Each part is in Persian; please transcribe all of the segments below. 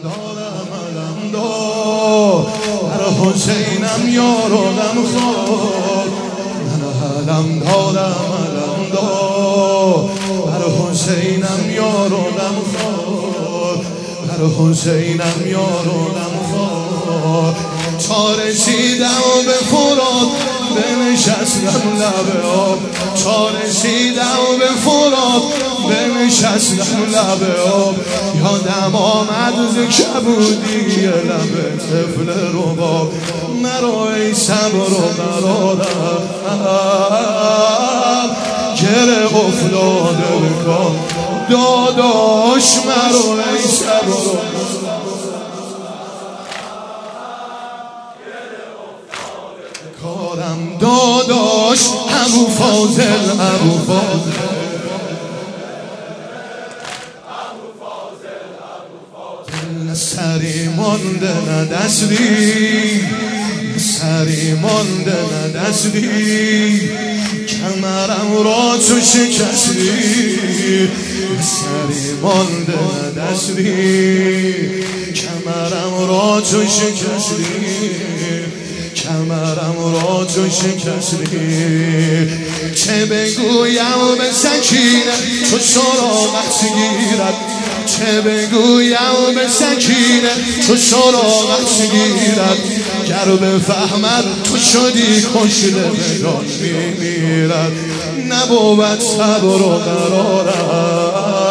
دارم علم دار بر حسینم یار و غمخوار من علم دارم علم دار بر حسینم یار و غمخوار بر حسینم یار و غمخوار تا رسیدم به فرات بنشستم لب آب تا رسیدم به فرات بنشستم لب آب یادم آمد ز کبودی لب طفل رباب مرا ای صبر و قرارم گره افتاده به کار داداش مرا ای صبر و کارم داداش ابو فاضل ابو فاضل نه سری مانده نه دستی سری مانده نه دستی کمرم را تو شکستی سری مانده نه دستی کمرم را تو شکستی کمرم را تو شکستی چه بگویم به سکینه تو سراغت گیرد چه بگویم به سکینه تو سراغت گیرد گر بفهمد تو شدی خوشدلان میمیرد نبود صبر و قرارم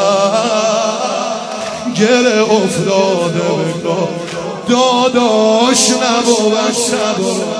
گره افتاده به کار داداش نبود صبر